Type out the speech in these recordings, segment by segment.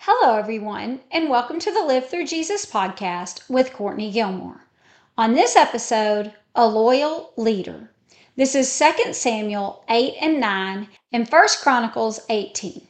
Hello, everyone, and welcome to the Live Through Jesus podcast with Courtney Gilmore. On this episode, a loyal leader. This is 2 Samuel 8 and 9 and 1 Chronicles 18.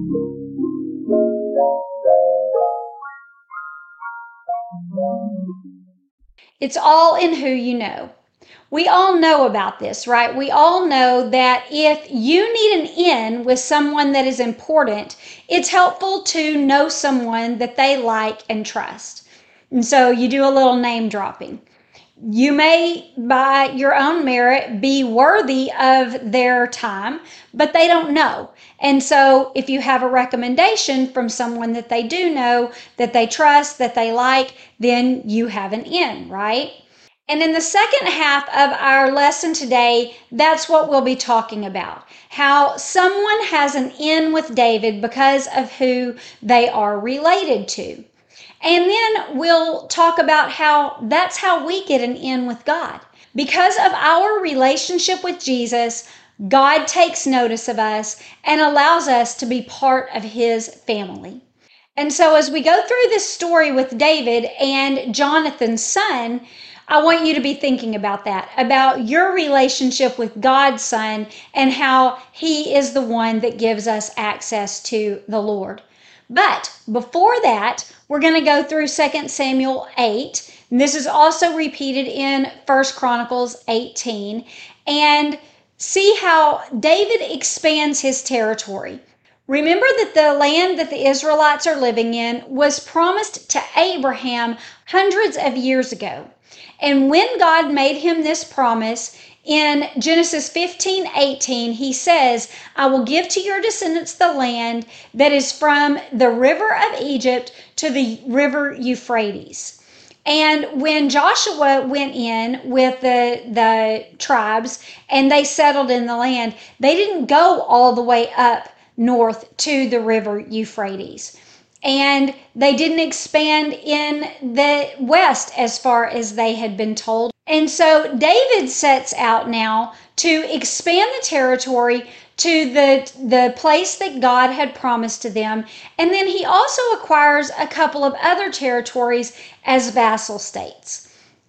It's all in who you know. We all know about this, right? We all know that if you need an in with someone that is important, it's helpful to know someone that they like and trust. And so you do a little name dropping. You may, by your own merit, be worthy of their time, but they don't know. And so if you have a recommendation from someone that they do know, that they trust, that they like, then you have an in, right? And in the second half of our lesson today, that's what we'll be talking about. How someone has an in with David because of who they are related to. And then we'll talk about how that's how we get an in with God. Because of our relationship with Jesus, God takes notice of us and allows us to be part of his family. And so as we go through this story with David and Jonathan's son, I want you to be thinking about that, about your relationship with God's Son and how he is the one that gives us access to the Lord. But before that, we're going to go through 2 Samuel 8. And this is also repeated in 1 Chronicles 18. And see how David expands his territory. Remember that the land that the Israelites are living in was promised to Abraham hundreds of years ago. And when God made him this promise, in Genesis 15:18, he says, I will give to your descendants the land that is from the river of Egypt to the river Euphrates. And when Joshua went in with the tribes and they settled in the land, they didn't go all the way up north to the river Euphrates. And they didn't expand in the west as far as they had been told. And so David sets out now to expand the territory to the place that God had promised to them. And then he also acquires a couple of other territories as vassal states.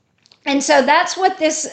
And so that's what this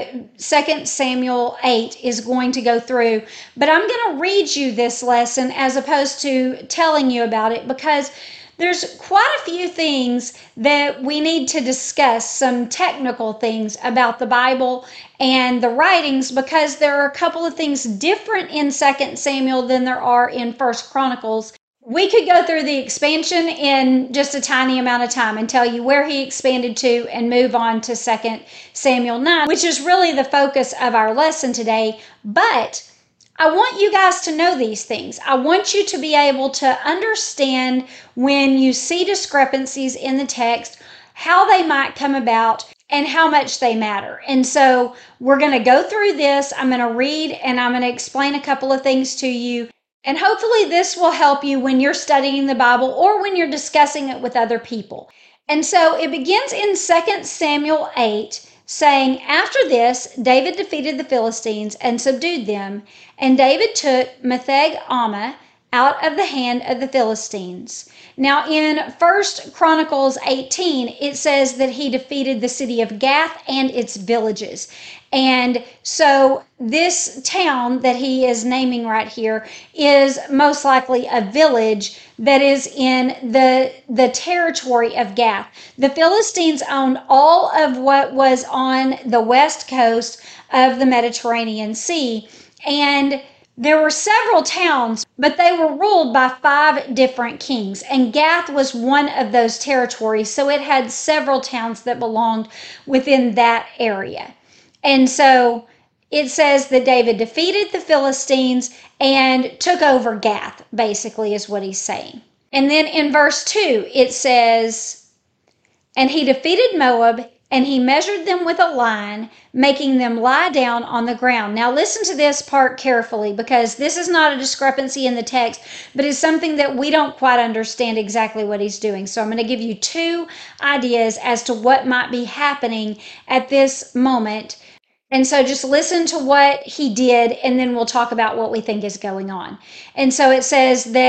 2 Samuel 8 is going to go through. But I'm going to read you this lesson as opposed to telling you about it because there's quite a few things that we need to discuss, some technical things about the Bible and the writings, because there are a couple of things different in 2 Samuel than there are in 1 Chronicles. We could go through the expansion in just a tiny amount of time and tell you where he expanded to and move on to 2 Samuel 9, which is really the focus of our lesson today. But I want you guys to know these things. I want you to be able to understand when you see discrepancies in the text, how they might come about and how much they matter. And so we're going to go through this. I'm going to read and I'm going to explain a couple of things to you. And hopefully this will help you when you're studying the Bible or when you're discussing it with other people. And so it begins in 2 Samuel 8, saying, After this, David defeated the Philistines and subdued them, and David took Metheg-ammah out of the hand of the Philistines. Now in 1 Chronicles 18, it says that he defeated the city of Gath and its villages. And so this town that he is naming right here is most likely a village that is in the territory of Gath. The Philistines owned all of what was on the west coast of the Mediterranean Sea. And there were several towns, but they were ruled by 5 different kings. And Gath was one of those territories, so it had several towns that belonged within that area. And so it says that David defeated the Philistines and took over Gath, basically is what he's saying. And then in verse 2, it says, And he defeated Moab, and he measured them with a line, making them lie down on the ground. Now listen to this part carefully, because this is not a discrepancy in the text, but it's something that we don't quite understand exactly what he's doing. So I'm going to give you 2 ideas as to what might be happening at this moment. And so just listen to what he did, and then we'll talk about what we think is going on. And so it says that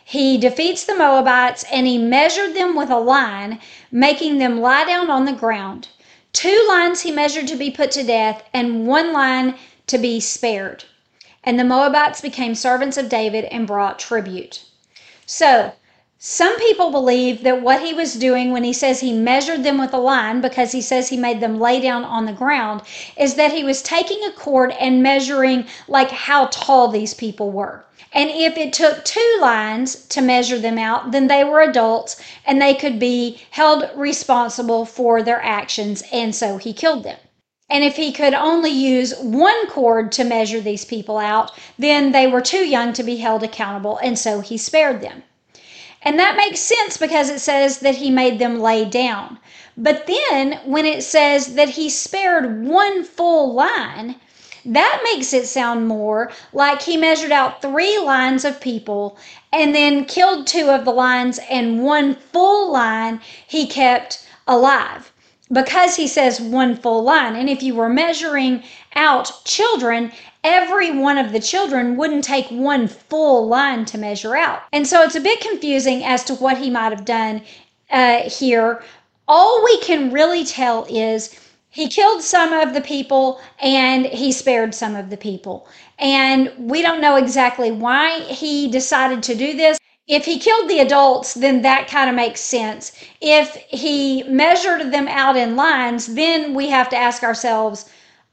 He defeats the Moabites, and he measured them with a line, making them lie down on the ground. 2 lines he measured to be put to death, and 1 line to be spared. And the Moabites became servants of David and brought tribute. So, some people believe that what he was doing when he says he measured them with a line, because he says he made them lay down on the ground, is that he was taking a cord and measuring like how tall these people were. And if it took 2 lines to measure them out, then they were adults and they could be held responsible for their actions, and so he killed them. And if he could only use 1 cord to measure these people out, then they were too young to be held accountable, and so he spared them. And that makes sense because it says that he made them lay down. But then when it says that he spared 1 full line, that makes it sound more like he measured out 3 lines of people and then killed 2 of the lines, and 1 full line he kept alive. Because he says 1 full line. And if you were measuring out children, every one of the children wouldn't take 1 full line to measure out. And so it's a bit confusing as to what he might have done here. All we can really tell is he killed some of the people and he spared some of the people. And we don't know exactly why he decided to do this. If he killed the adults, then that kind of makes sense. If he measured them out in lines, then we have to ask ourselves,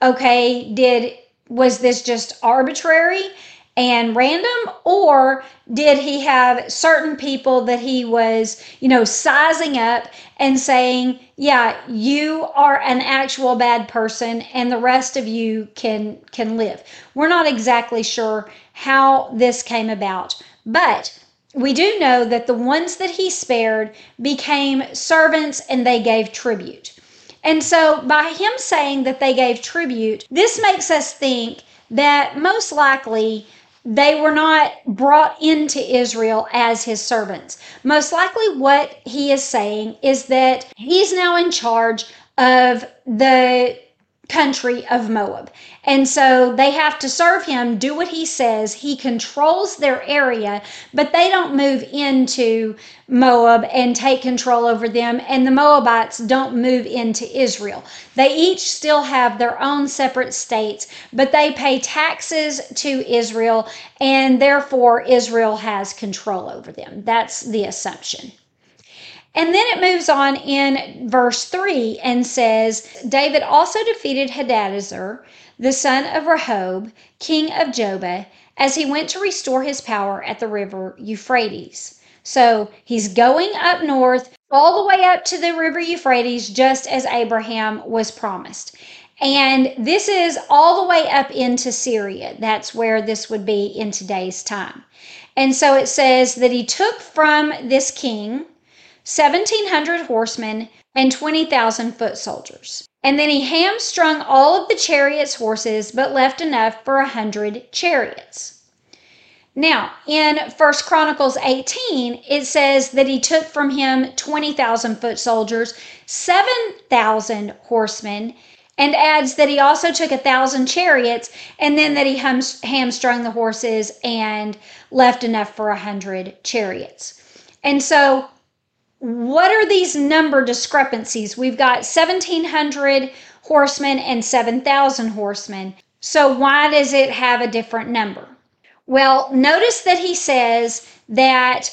okay, was this just arbitrary and random, or did he have certain people that he was, sizing up and saying, yeah, you are an actual bad person and the rest of you can live? We're not exactly sure how this came about, but we do know that the ones that he spared became servants and they gave tribute. And so by him saying that they gave tribute, this makes us think that most likely they were not brought into Israel as his servants. Most likely what he is saying is that he's now in charge of the country of Moab. And so they have to serve him, do what he says. He controls their area, but they don't move into Moab and take control over them. And the Moabites don't move into Israel. They each still have their own separate states, but they pay taxes to Israel, and therefore Israel has control over them. That's the assumption. And then it moves on in verse 3 and says, David also defeated Hadadezer, the son of Rehob, king of Jobah, as he went to restore his power at the river Euphrates. So he's going up north, all the way up to the river Euphrates, just as Abraham was promised. And this is all the way up into Syria. That's where this would be in today's time. And so it says that he took from this king 1,700 horsemen and 20,000 foot soldiers. And then he hamstrung all of the chariots' horses, but left enough for 100 chariots. Now, in 1 Chronicles 18, it says that he took from him 20,000 foot soldiers, 7,000 horsemen, and adds that he also took 1,000 chariots, and then that he hamstrung the horses and left enough for 100 chariots. And so what are these number discrepancies? We've got 1,700 horsemen and 7,000 horsemen. So why does it have a different number? Well, notice that he says that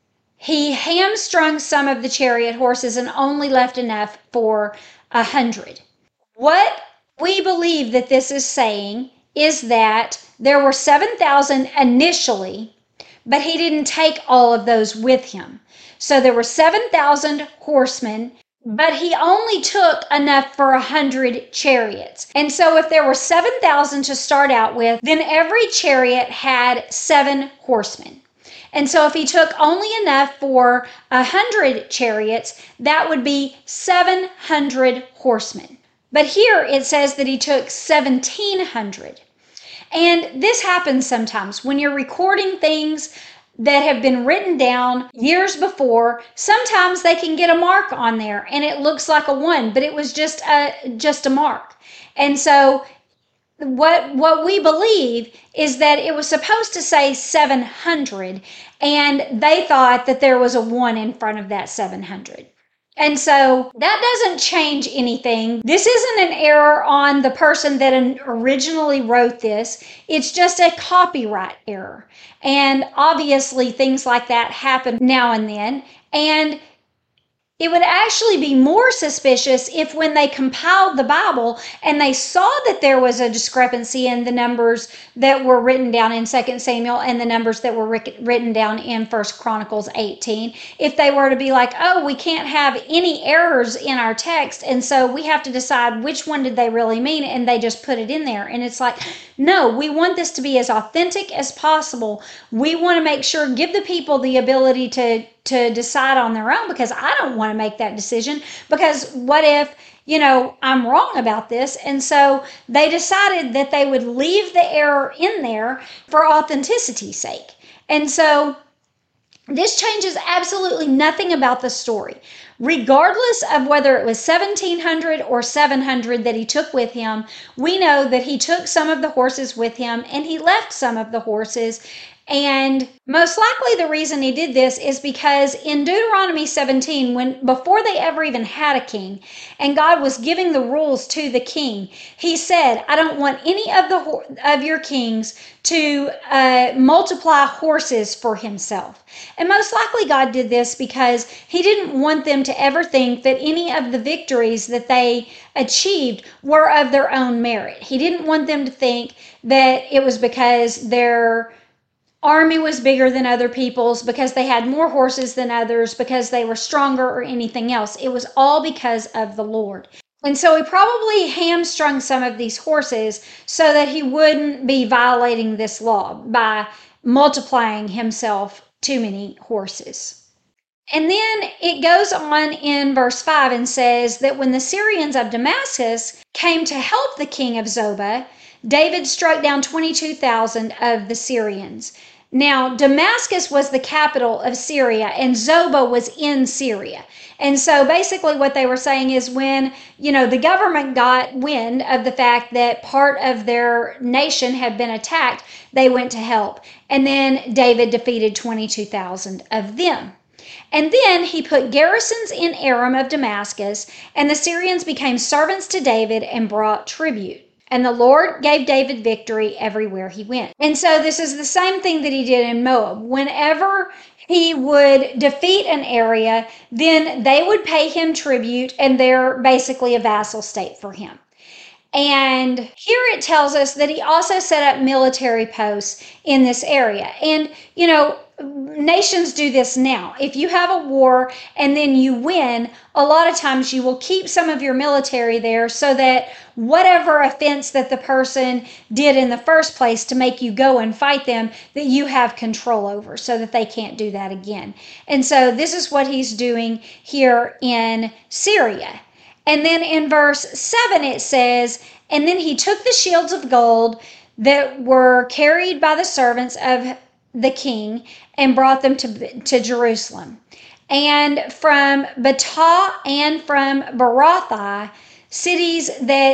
he hamstrung some of the chariot horses and only left enough for 100. What we believe that this is saying is that there were 7,000 initially, but he didn't take all of those with him. So there were 7,000 horsemen, but he only took enough for 100 chariots. And so if there were 7,000 to start out with, then every chariot had 7 horsemen. And so if he took only enough for 100 chariots, that would be 700 horsemen. But here it says that he took 1,700. And this happens sometimes when you're recording things that have been written down years before. Sometimes they can get a mark on there and it looks like a 1, but it was just a mark. And so what we believe is that it was supposed to say 700, and they thought that there was a 1 in front of that 700. And so that doesn't change anything. This isn't an error on the person that originally wrote this. It's just a copyright error. And obviously things like that happen now and then. And it would actually be more suspicious if when they compiled the Bible and they saw that there was a discrepancy in the numbers that were written down in 2 Samuel and the numbers that were written down in 1 Chronicles 18, if they were to be like, oh, we can't have any errors in our text, and so we have to decide which one did they really mean, and they just put it in there. And it's like, no, we want this to be as authentic as possible. We want to make sure, give the people the ability to decide on their own, because I don't want to make that decision, because what if, I'm wrong about this? And so they decided that they would leave the error in there for authenticity's sake. And so this changes absolutely nothing about the story. Regardless of whether it was 1,700 or 700 that he took with him, we know that he took some of the horses with him and he left some of the horses. And most likely the reason he did this is because in Deuteronomy 17, before they ever even had a king, and God was giving the rules to the king, he said, I don't want any of your kings to multiply horses for himself. And most likely God did this because he didn't want them to ever think that any of the victories that they achieved were of their own merit. He didn't want them to think that it was because their army was bigger than other people's, because they had more horses than others, because they were stronger, or anything else. It was all because of the Lord. And so he probably hamstrung some of these horses so that he wouldn't be violating this law by multiplying himself too many horses. And then it goes on in verse 5 and says that when the Syrians of Damascus came to help the king of Zobah, David struck down 22,000 of the Syrians. Now, Damascus was the capital of Syria, and Zobah was in Syria. And so basically what they were saying is when, the government got wind of the fact that part of their nation had been attacked, they went to help. And then David defeated 22,000 of them. And then he put garrisons in Aram of Damascus, and the Syrians became servants to David and brought tribute. And the Lord gave David victory everywhere he went. And so this is the same thing that he did in Moab. Whenever he would defeat an area, then they would pay him tribute, and they're basically a vassal state for him. And here it tells us that he also set up military posts in this area. And, nations do this now. If you have a war and then you win, a lot of times you will keep some of your military there so that whatever offense that the person did in the first place to make you go and fight them, that you have control over so that they can't do that again. And so this is what he's doing here in Syria. And then in verse 7 it says, and then he took the shields of gold that were carried by the servants of the king and brought them to Jerusalem. And from Betah and from Berothai, cities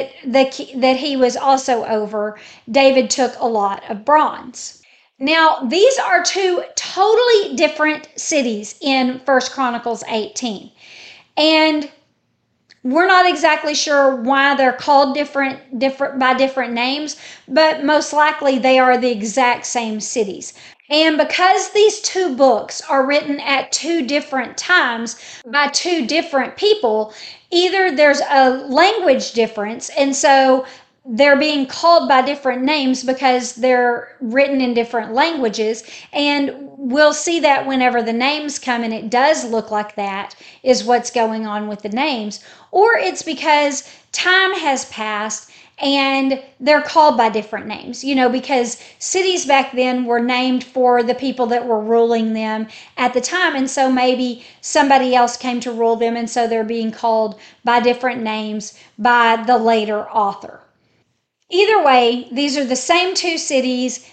that he was also over, David took a lot of bronze. Now, these are two totally different cities in 1 Chronicles 18. And we're not exactly sure why they're called different by different names, but most likely they are the exact same cities. And because these two books are written at two different times by two different people, either there's a language difference, and so they're being called by different names because they're written in different languages. And we'll see that whenever the names come, and it does look like that is what's going on with the names. Or it's because time has passed and they're called by different names, because cities back then were named for the people that were ruling them at the time. And so maybe somebody else came to rule them, and so they're being called by different names by the later author. Either way, these are the same two cities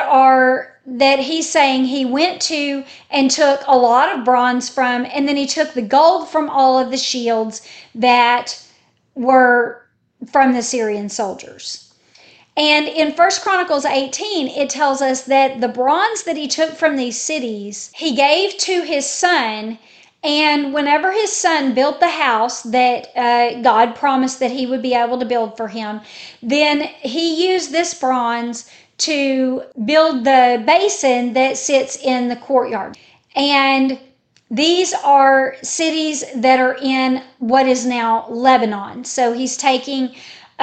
that he's saying he went to and took a lot of bronze from, and then he took the gold from all of the shields that were from the Syrian soldiers. And in 1 Chronicles 18, it tells us that the bronze that he took from these cities, he gave to his son. And whenever his son built the house that God promised that he would be able to build for him, then he used this bronze to build the basin that sits in the courtyard. And these are cities that are in what is now Lebanon. So he's taking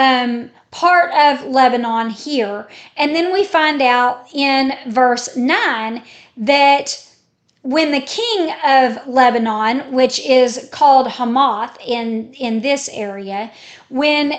part of Lebanon here. And then we find out in verse 9 that when the king of Lebanon, which is called Hamath in this area, when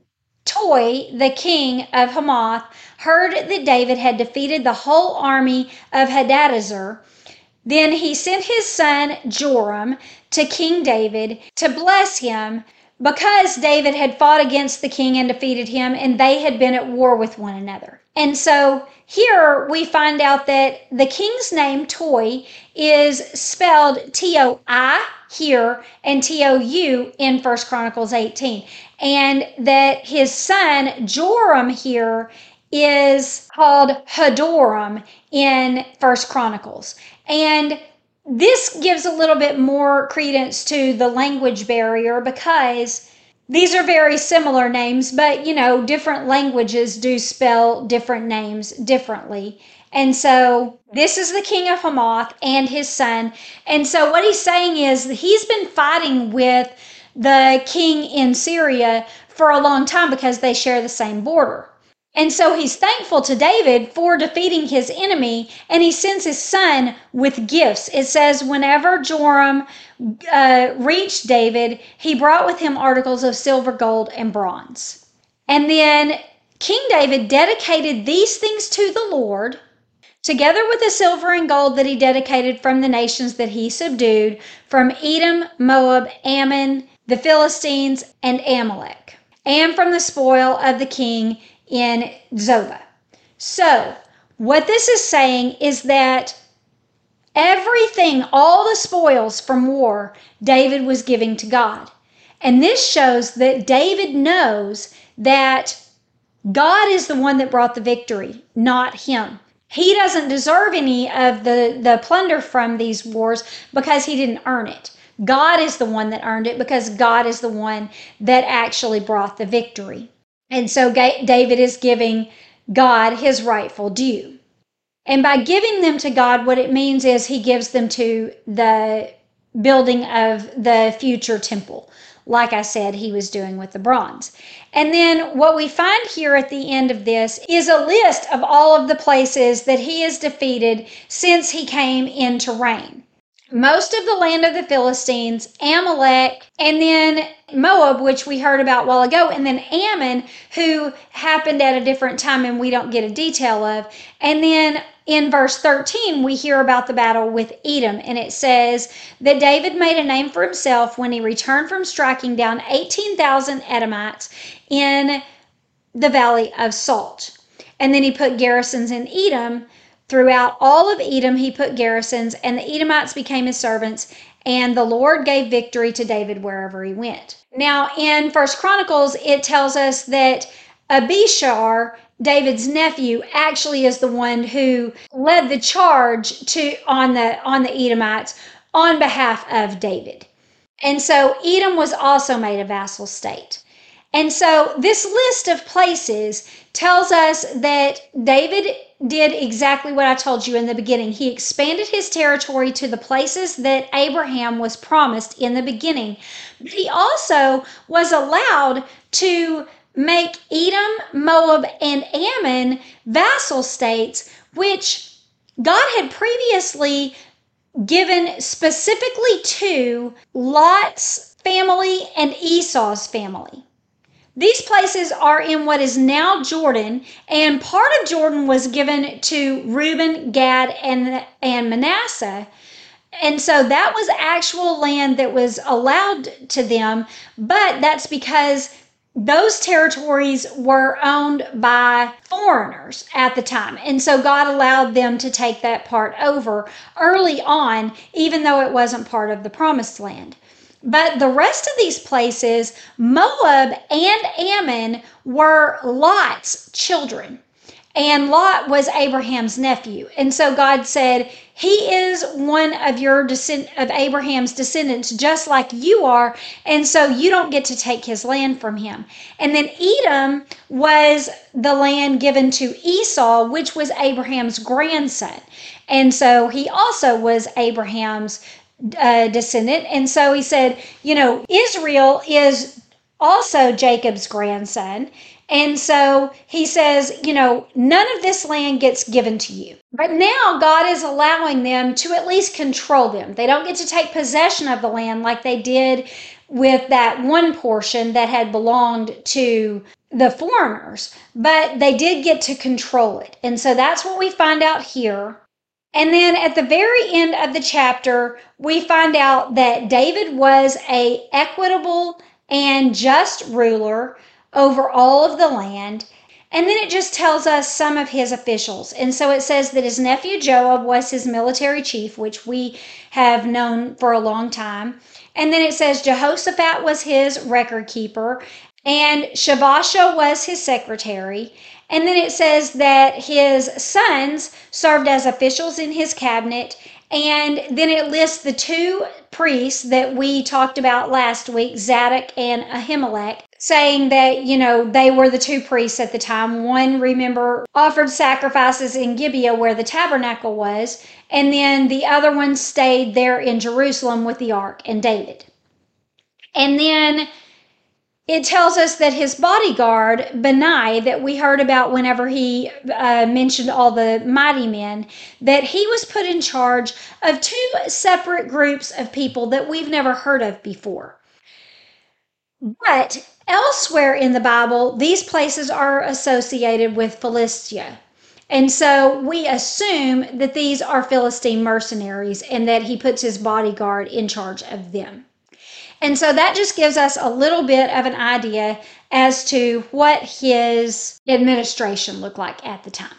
Toi, the king of Hamath, heard that David had defeated the whole army of Hadadezer, then he sent his son Joram to King David to bless him, because David had fought against the king and defeated him, and they had been at war with one another. And so here we find out that the king's name, Toi, is spelled T-O-I here and T-O-U in 1 Chronicles 18. And that his son, Joram, here is called Hadoram in 1 Chronicles. And this gives a little bit more credence to the language barrier, because these are very similar names, but different languages do spell different names differently. And so this is the king of Hamath and his son. And so what he's saying is that he's been fighting with the king in Syria for a long time because they share the same border. And so he's thankful to David for defeating his enemy, and he sends his son with gifts. It says whenever Joram reached David, he brought with him articles of silver, gold, and bronze. And then King David dedicated these things to the Lord, together with the silver and gold that he dedicated from the nations that he subdued, from Edom, Moab, Ammon, the Philistines, and Amalek, and from the spoil of the king in Zobah. So what this is saying is that everything, all the spoils from war, David was giving to God. And this shows that David knows that God is the one that brought the victory, not him. He doesn't deserve any of the plunder from these wars because he didn't earn it. God is the one that earned it, because God is the one that actually brought the victory. And so David is giving God his rightful due. And by giving them to God, what it means is he gives them to the building of the future temple, like I said he was doing with the bronze. And then what we find here at the end of this is a list of all of the places that he has defeated since he came into reign. Most of the land of the Philistines, Amalek, and then Moab, which we heard about a while ago, and then Ammon, who happened at a different time and we don't get a detail of. And then in verse 13, we hear about the battle with Edom, and it says that David made a name for himself when he returned from striking down 18,000 Edomites in the Valley of Salt. And then he put garrisons in Edom. Throughout all of Edom, he put garrisons, and the Edomites became his servants, and the Lord gave victory to David wherever he went. Now, in 1 Chronicles, it tells us that Abishar, David's nephew, actually is the one who led the charge on the Edomites on behalf of David. And so Edom was also made a vassal state. And so this list of places tells us that David did exactly what I told you in the beginning. He expanded his territory to the places that Abraham was promised in the beginning. But he also was allowed to make Edom, Moab, and Ammon vassal states, which God had previously given specifically to Lot's family and Esau's family. These places are in what is now Jordan, and part of Jordan was given to Reuben, Gad, and Manasseh. And so that was actual land that was allowed to them, but that's because those territories were owned by foreigners at the time. And so God allowed them to take that part over early on, even though it wasn't part of the promised land. But the rest of these places, Moab and Ammon, were Lot's children. And Lot was Abraham's nephew. And so God said, he is one of of Abraham's descendants, just like you are. And so you don't get to take his land from him. And then Edom was the land given to Esau, which was Abraham's grandson. And so he also was Abraham's descendant. And so he said, Israel is also Jacob's grandson. And so he says, none of this land gets given to you. But now God is allowing them to at least control them. They don't get to take possession of the land like they did with that one portion that had belonged to the foreigners, but they did get to control it. And so that's what we find out here. And then at the very end of the chapter, we find out that David was an equitable and just ruler over all of the land. And then it just tells us some of his officials. And so it says that his nephew Joab was his military chief, which we have known for a long time. And then it says Jehoshaphat was his record keeper, and Shavasha was his secretary. And then it says that his sons served as officials in his cabinet. And then it lists the two priests that we talked about last week, Zadok and Ahimelech, saying that, they were the two priests at the time. One, remember, offered sacrifices in Gibeah where the tabernacle was, and then the other one stayed there in Jerusalem with the ark and David. And then it tells us that his bodyguard, Benai, that we heard about whenever he mentioned all the mighty men, that he was put in charge of two separate groups of people that we've never heard of before. But elsewhere in the Bible, these places are associated with Philistia. And so we assume that these are Philistine mercenaries and that he puts his bodyguard in charge of them. And so that just gives us a little bit of an idea as to what his administration looked like at the time.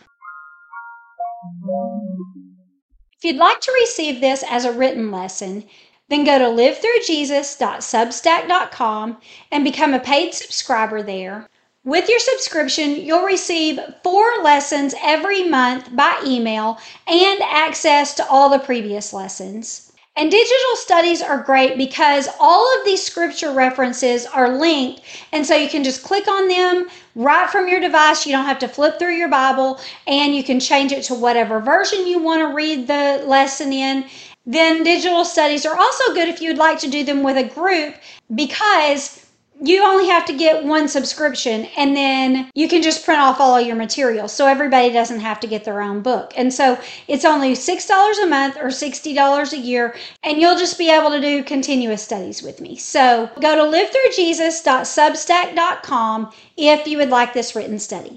If you'd like to receive this as a written lesson, then go to livethroughjesus.substack.com and become a paid subscriber there. With your subscription, you'll receive 4 lessons every month by email and access to all the previous lessons. And digital studies are great because all of these scripture references are linked, and so you can just click on them right from your device. You don't have to flip through your Bible, and you can change it to whatever version you want to read the lesson in. Then digital studies are also good if you'd like to do them with a group, because you only have to get one subscription and then you can just print off all of your material, so everybody doesn't have to get their own book. And so it's only $6 a month or $60 a year, and you'll just be able to do continuous studies with me. So go to livethroughjesus.substack.com if you would like this written study.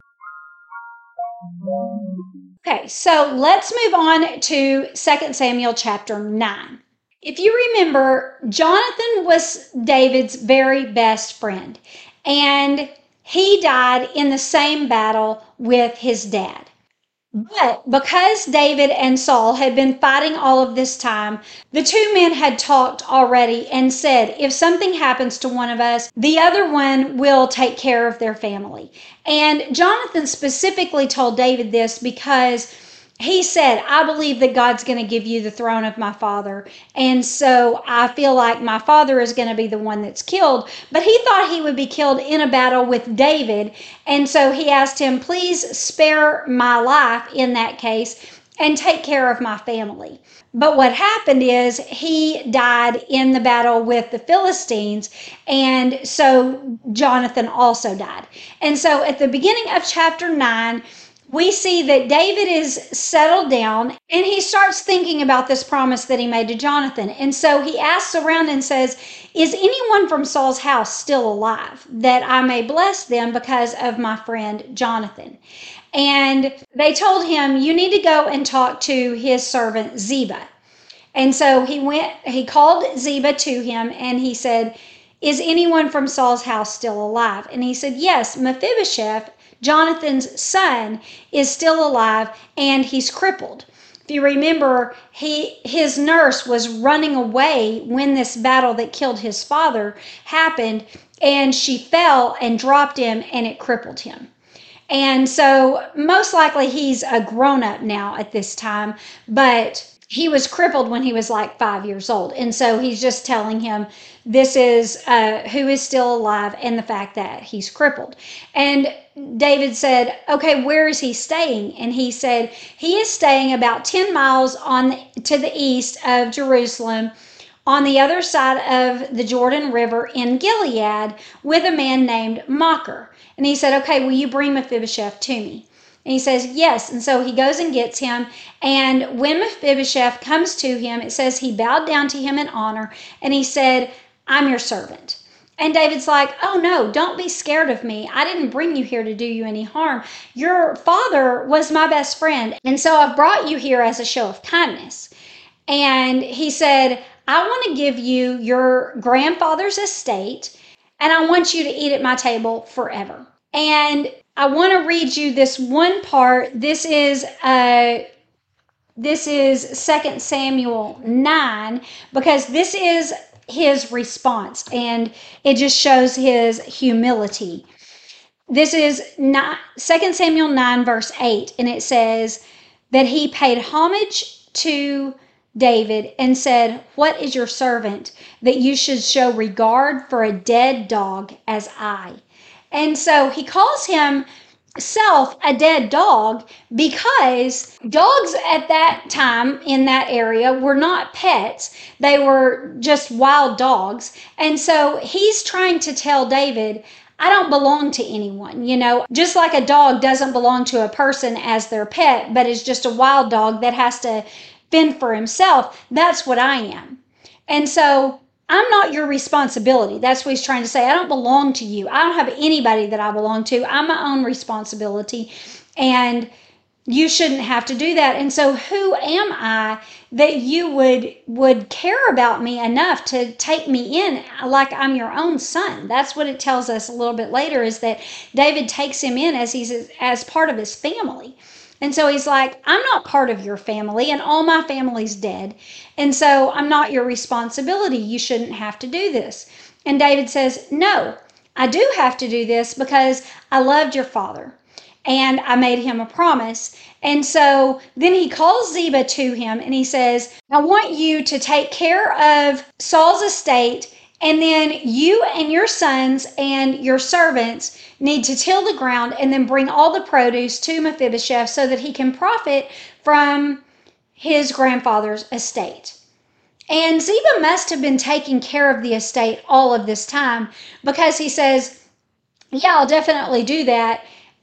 Okay, so let's move on to 2 Samuel chapter 9. If you remember, Jonathan was David's very best friend, and he died in the same battle with his dad. But because David and Saul had been fighting all of this time, the two men had talked already and said, if something happens to one of us, the other one will take care of their family. And Jonathan specifically told David this because he said, I believe that God's going to give you the throne of my father. And so I feel like my father is going to be the one that's killed. But he thought he would be killed in a battle with David. And so he asked him, please spare my life in that case and take care of my family. But what happened is he died in the battle with the Philistines, and so Jonathan also died. And so at the beginning of chapter 9, we see that David is settled down and he starts thinking about this promise that he made to Jonathan. And so he asks around and says, is anyone from Saul's house still alive, that I may bless them because of my friend Jonathan? And they told him, you need to go and talk to his servant Ziba. And so he called Ziba to him and he said, is anyone from Saul's house still alive? And he said, yes, Mephibosheth, Jonathan's son, is still alive and he's crippled. If you remember, his nurse was running away when this battle that killed his father happened, and she fell and dropped him, and it crippled him. And so most likely he's a grown up now at this time, but he was crippled when he was like 5 years old. And so he's just telling him this is who is still alive and the fact that he's crippled. And David said, okay, where is he staying? And he said, he is staying about 10 miles to the east of Jerusalem, on the other side of the Jordan River in Gilead, with a man named Machir. And he said, okay, will you bring Mephibosheth to me? And he says, yes. And so he goes and gets him. And when Mephibosheth comes to him, it says he bowed down to him in honor. And he said, I'm your servant. And David's like, oh no, don't be scared of me. I didn't bring you here to do you any harm. Your father was my best friend. And so I brought you here as a show of kindness. And he said, I want to give you your grandfather's estate, and I want you to eat at my table forever. And I want to read you this one part. This is 2 Samuel 9, because this is his response, and it just shows his humility. This is 2 Samuel 9, verse 8, and it says that he paid homage to David and said, what is your servant that you should show regard for a dead dog as I? And so he calls himself a dead dog because dogs at that time in that area were not pets. They were just wild dogs. And so he's trying to tell David, I don't belong to anyone, just like a dog doesn't belong to a person as their pet, but is just a wild dog that has to fend for himself. That's what I am. And so I'm not your responsibility. That's what he's trying to say. I don't belong to you. I don't have anybody that I belong to. I'm my own responsibility, and you shouldn't have to do that. And so who am I that you would care about me enough to take me in like I'm your own son? That's what it tells us a little bit later, is that David takes him in as part of his family. And so he's like, I'm not part of your family, and all my family's dead. And so I'm not your responsibility. You shouldn't have to do this. And David says, no, I do have to do this because I loved your father and I made him a promise. And so then he calls Ziba to him and he says, I want you to take care of Saul's estate, and then you and your sons and your servants need to till the ground and then bring all the produce to Mephibosheth so that he can profit from his grandfather's estate. And Ziba must have been taking care of the estate all of this time, because he says, yeah, I'll definitely do that.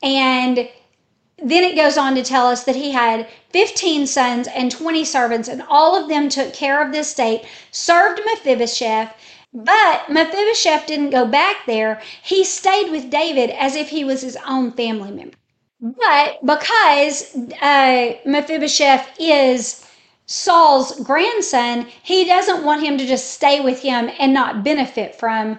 And then it goes on to tell us that he had 15 sons and 20 servants, and all of them took care of the estate, served Mephibosheth. But Mephibosheth didn't go back there. He stayed with David as if he was his own family member. But because Mephibosheth is Saul's grandson, he doesn't want him to just stay with him and not benefit from,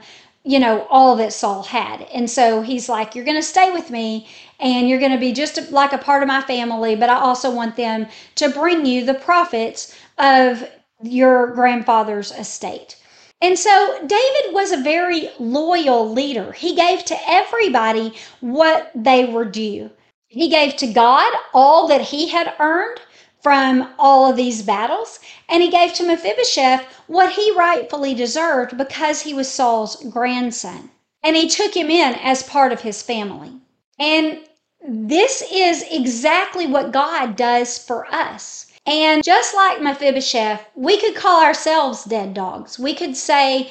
all that Saul had. And so he's like, you're going to stay with me and you're going to be just like a part of my family, but I also want them to bring you the profits of your grandfather's estate. And so David was a very loyal leader. He gave to everybody what they were due. He gave to God all that he had earned from all of these battles, and he gave to Mephibosheth what he rightfully deserved because he was Saul's grandson. And he took him in as part of his family. And this is exactly what God does for us. And just like Mephibosheth, we could call ourselves dead dogs. We could say,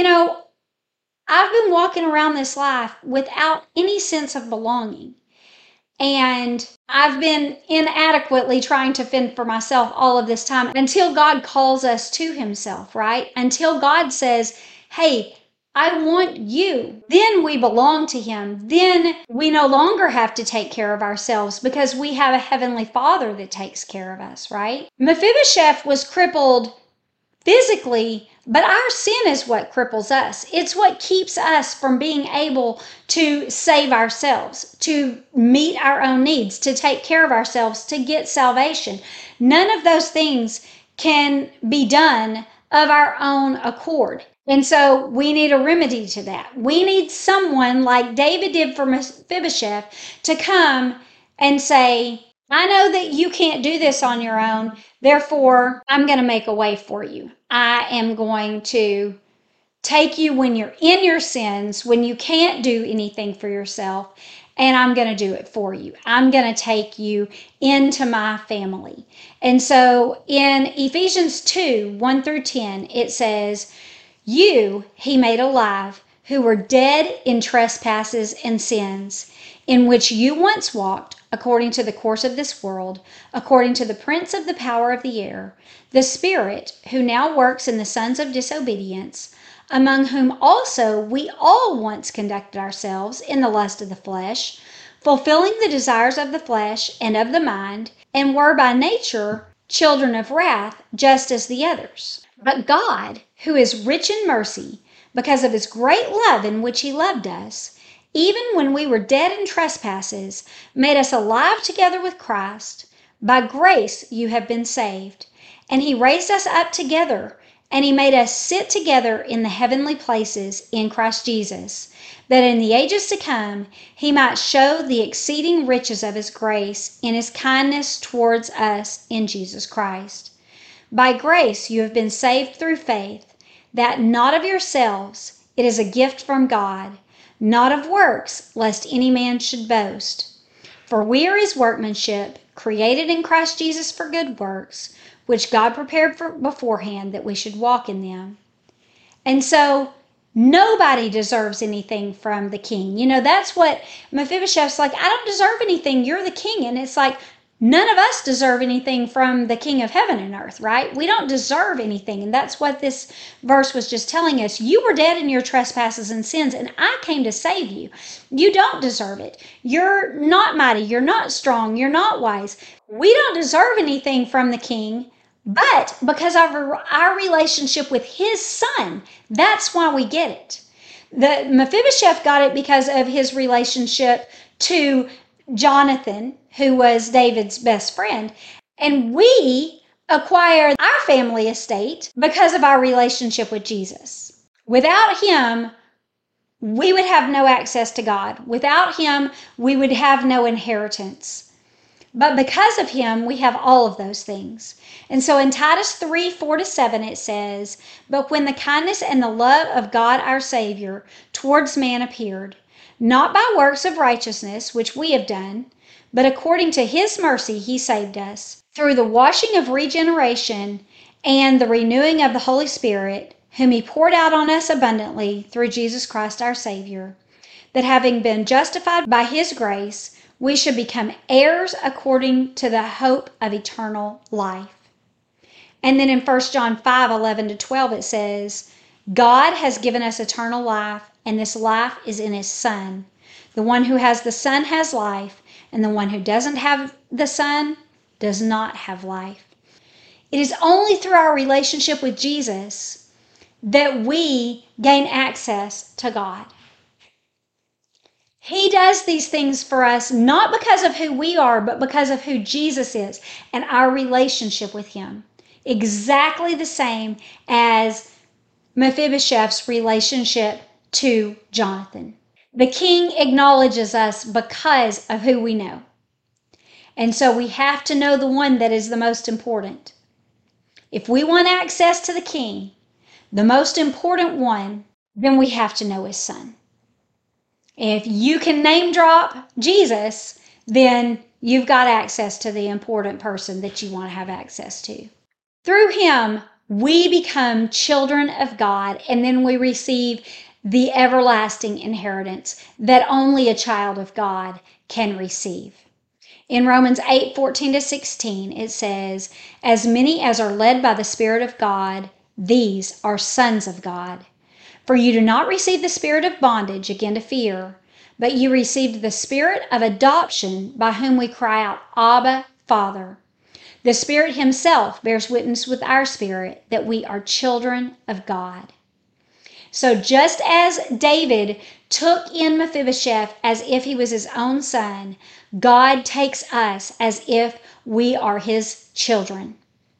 I've been walking around this life without any sense of belonging. And I've been inadequately trying to fend for myself all of this time until God calls us to himself, right? Until God says, hey, I want you. Then we belong to him. Then we no longer have to take care of ourselves because we have a heavenly Father that takes care of us, right? Mephibosheth was crippled physically, but our sin is what cripples us. It's what keeps us from being able to save ourselves, to meet our own needs, to take care of ourselves, to get salvation. None of those things can be done of our own accord. And so we need a remedy to that. We need someone like David did for Mephibosheth to come and say, I know that you can't do this on your own. Therefore, I'm going to make a way for you. I am going to take you when you're in your sins, when you can't do anything for yourself, and I'm going to do it for you. I'm going to take you into my family. And so in Ephesians 2, 1 through 10, it says, you he made alive, who were dead in trespasses and sins, in which you once walked, according to the course of this world, according to the prince of the power of the air, the spirit who now works in the sons of disobedience, among whom also we all once conducted ourselves in the lust of the flesh, fulfilling the desires of the flesh and of the mind, and were by nature children of wrath, just as the others. But God, who is rich in mercy, because of his great love in which he loved us, even when we were dead in trespasses, made us alive together with Christ. By grace you have been saved. And he raised us up together, and he made us sit together in the heavenly places in Christ Jesus, that in the ages to come he might show the exceeding riches of his grace in his kindness towards us in Jesus Christ. By grace you have been saved through faith, that not of yourselves, it is a gift from God, not of works, lest any man should boast. For we are his workmanship, created in Christ Jesus for good works, which God prepared for beforehand that we should walk in them. And so nobody deserves anything from the king. You know, that's what Mephibosheth's like, I don't deserve anything. You're the king. And it's like, none of us deserve anything from the King of heaven and earth, right? We don't deserve anything. And that's what this verse was just telling us. You were dead in your trespasses and sins, and I came to save you. You don't deserve it. You're not mighty. You're not strong. You're not wise. We don't deserve anything from the king, but because of our relationship with his son, that's why we get it. The Mephibosheth got it because of his relationship to Jonathan, who was David's best friend. And we acquire our family estate because of our relationship with Jesus. Without him, we would have no access to God. Without him, we would have no inheritance. But because of him, we have all of those things. And so in Titus 3, 4-7, it says, but when the kindness and the love of God our Savior towards man appeared, not by works of righteousness, which we have done, but according to his mercy he saved us, through the washing of regeneration and the renewing of the Holy Spirit, whom he poured out on us abundantly through Jesus Christ our Savior, that having been justified by his grace, we should become heirs according to the hope of eternal life. And then in 1 John 5, 11-12, it says, God has given us eternal life, and this life is in his Son. The one who has the Son has life, and the one who doesn't have the Son does not have life. It is only through our relationship with Jesus that we gain access to God. He does these things for us not because of who we are, but because of who Jesus is and our relationship with him. Exactly the same as Mephibosheth's relationship to Jonathan. The king acknowledges us because of who we know. And so we have to know the one that is the most important. If we want access to the king, the most important one, then we have to know his son. If you can name drop Jesus, then you've got access to the important person that you want to have access to. Through him, we become children of God, and then we receive the everlasting inheritance that only a child of God can receive. In Romans 8, 14-16, it says, as many as are led by the Spirit of God, these are sons of God. For you do not receive the spirit of bondage again to fear, but you received the spirit of adoption by whom we cry out, Abba, Father. The Spirit himself bears witness with our spirit that we are children of God. So just as David took in Mephibosheth as if he was his own son, God takes us as if we are his children.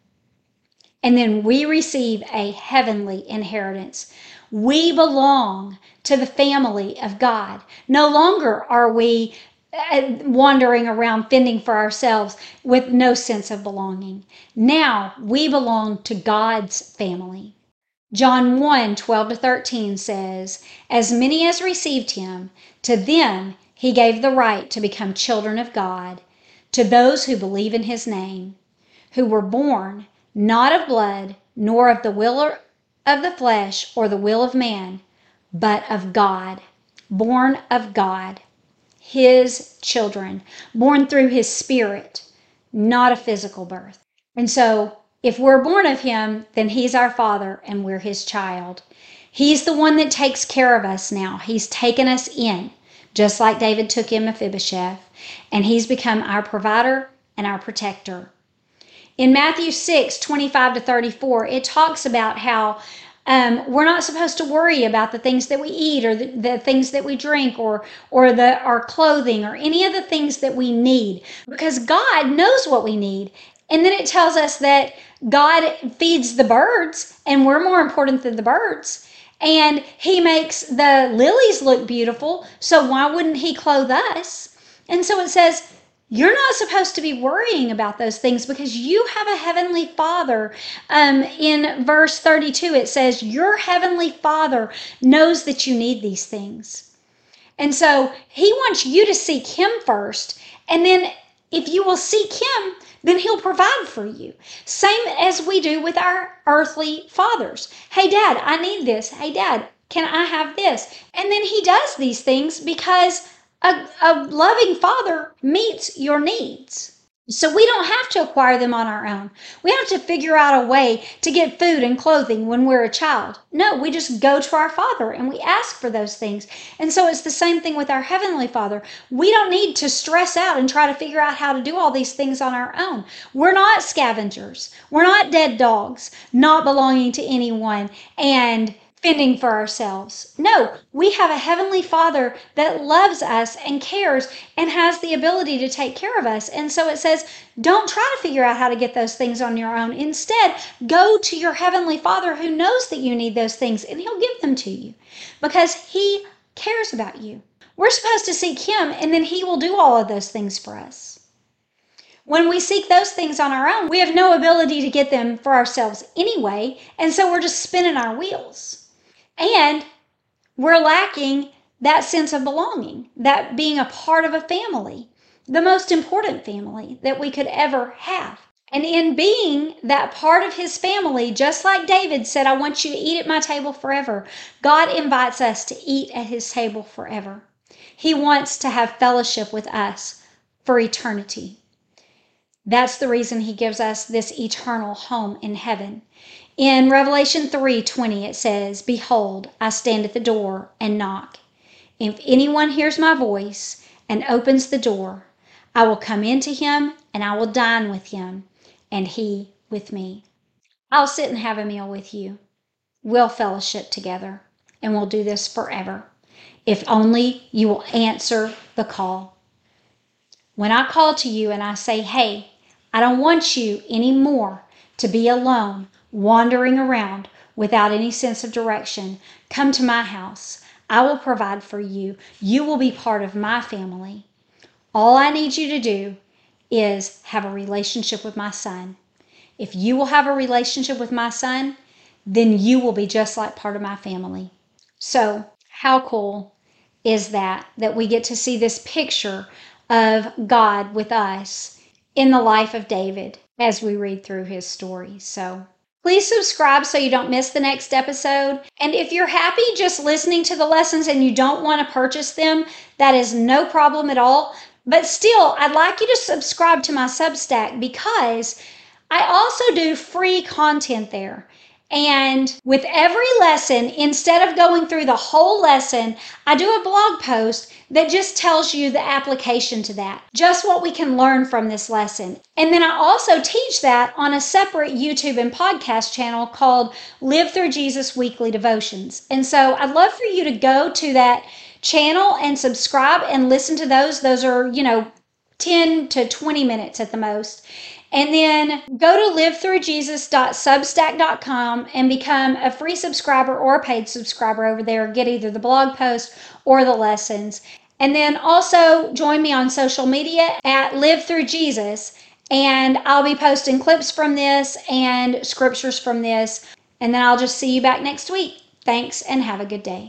And then we receive a heavenly inheritance. We belong to the family of God. No longer are we wandering around fending for ourselves with no sense of belonging. Now we belong to God's family. John 1:12-13 says, "As many as received him, to them he gave the right to become children of God, to those who believe in his name, who were born not of blood, nor of the will of the flesh or the will of man, but of God." Born of God, his children, born through his Spirit, not a physical birth. And so if we're born of him, then he's our Father and we're his child. He's the one that takes care of us now. He's taken us in, just like David took in Mephibosheth, and he's become our provider and our protector. In Matthew 6:25-34, it talks about how we're not supposed to worry about the things that we eat or the things that we drink or our clothing or any of the things that we need, because God knows what we need. And then it tells us that God feeds the birds and we're more important than the birds. And he makes the lilies look beautiful, so why wouldn't he clothe us? And so it says, you're not supposed to be worrying about those things because you have a heavenly Father. In verse 32, it says, your heavenly Father knows that you need these things. And so he wants you to seek him first. And then if you will seek him, then he'll provide for you. Same as we do with our earthly fathers. Hey, Dad, I need this. Hey, Dad, can I have this? And then he does these things because a loving father meets your needs. So we don't have to acquire them on our own. We don't have to figure out a way to get food and clothing when we're a child. No, we just go to our Father and we ask for those things. And so it's the same thing with our Heavenly Father. We don't need to stress out and try to figure out how to do all these things on our own. We're not scavengers. We're not dead dogs, not belonging to anyone and fending for ourselves. No, we have a Heavenly Father that loves us and cares and has the ability to take care of us. And so it says, don't try to figure out how to get those things on your own. Instead, go to your Heavenly Father who knows that you need those things, and he'll give them to you because he cares about you. We're supposed to seek him, and then he will do all of those things for us. When we seek those things on our own, we have no ability to get them for ourselves anyway, and so we're just spinning our wheels. And we're lacking that sense of belonging, that being a part of a family, the most important family that we could ever have. And in being that part of his family, just like David said, I want you to eat at my table forever, God invites us to eat at his table forever. He wants to have fellowship with us for eternity. That's the reason he gives us this eternal home in heaven. In Revelation 3:20, it says, behold, I stand at the door and knock. If anyone hears my voice and opens the door, I will come into him and I will dine with him and he with me. I'll sit and have a meal with you. We'll fellowship together and we'll do this forever. If only you will answer the call. When I call to you and I say, hey, I don't want you anymore to be alone, wandering around without any sense of direction. Come to my house. I will provide for you. You will be part of my family. All I need you to do is have a relationship with my son. If you will have a relationship with my son, then you will be just like part of my family. So how cool is that we get to see this picture of God with us in the life of David as we read through his story. So please subscribe so you don't miss the next episode. And if you're happy just listening to the lessons and you don't want to purchase them, that is no problem at all. But still, I'd like you to subscribe to my Substack because I also do free content there. And with every lesson, instead of going through the whole lesson, I do a blog post that just tells you the application to that, just what we can learn from this lesson. And then I also teach that on a separate YouTube and podcast channel called Live Through Jesus Weekly Devotions. And so I'd love for you to go to that channel and subscribe and listen to those. Those are, 10 to 20 minutes at the most. And then go to livethroughjesus.substack.com and become a free subscriber or a paid subscriber over there. Get either the blog post or the lessons. And then also join me on social media at Live Through Jesus. And I'll be posting clips from this and scriptures from this. And then I'll just see you back next week. Thanks and have a good day.